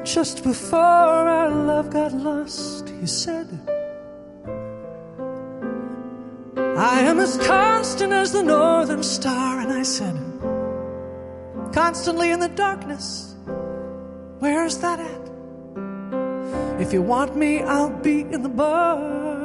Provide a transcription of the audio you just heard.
Just before our love got lost, he said, I am as constant as the northern star. And I said, constantly in the darkness, where's that at? If you want me, I'll be in the bar.